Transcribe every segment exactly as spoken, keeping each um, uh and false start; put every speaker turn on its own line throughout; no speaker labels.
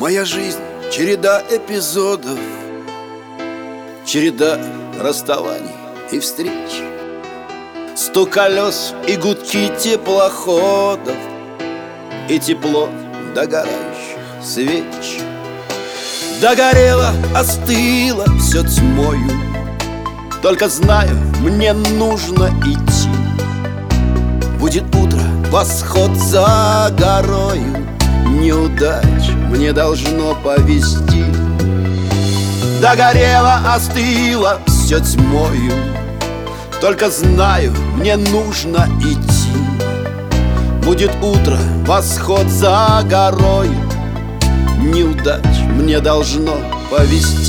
Моя жизнь — череда эпизодов, череда расставаний и встреч, стук колес и гудки теплоходов, и тепло догорающих свеч. Догорело, остыло все тьмою, только знаю, мне нужно идти. Будет утро, восход за горою, неудач мне должно повести. Догорело, остыло все тьмою, только знаю, мне нужно идти. Будет утро, восход за горою, неудач мне должно повести.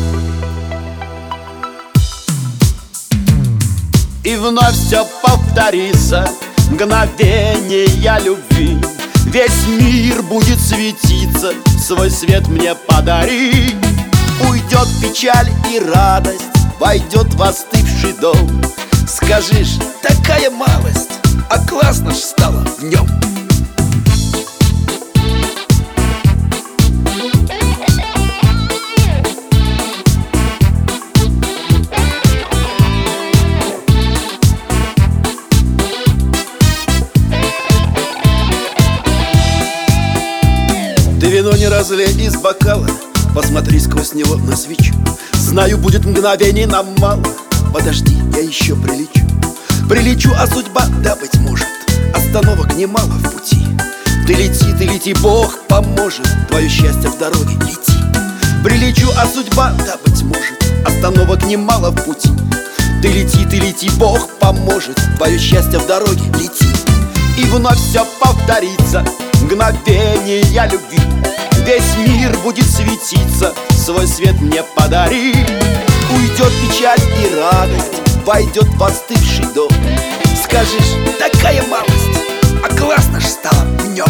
И вновь все повторится, мгновения любви. Весь мир будет светиться, свой свет мне подари. Уйдет печаль и радость, войдет в остывший дом. Скажешь, такая малость, а классно ж стало в нем. Ты вино не разлей из бокала, посмотри сквозь него на свечу. Знаю, будет мгновений нам мало, подожди, я еще прилечу. Прилечу, а судьба, да, быть может, остановок немало в пути. Ты лети, ты лети, Бог поможет, твое счастье в дороге, лети. Прилечу, а судьба, да, быть может, остановок немало в пути. Ты лети, ты лети, Бог поможет, твое счастье в дороге, лети. И вновь все повторится, мгновения любви. Весь мир будет светиться, свой свет мне подари. Уйдет печаль и радость, войдет в остывший дом. Скажешь, такая малость, а классно ж стало в нем.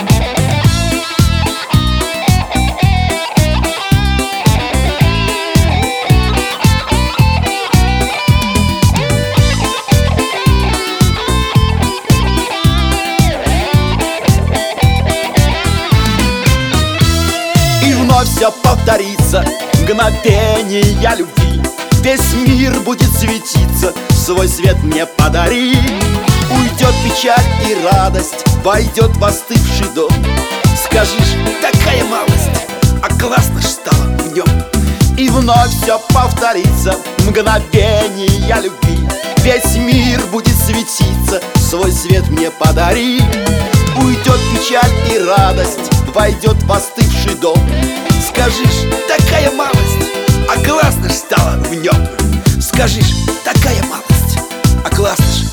Все повторится, мгновения любви. Весь мир будет светиться, свой свет мне подари. Уйдет печаль и радость, войдет в остывший дом. Скажешь, такая малость, а классно ж стало в нем. И вновь все повторится, мгновения любви. Весь мир будет светиться, свой свет мне подари. Уйдет печаль и радость, войдет в остывший дом. Скажешь, такая малость, а классно ж стало в нем. Скажешь, такая малость, а классно ж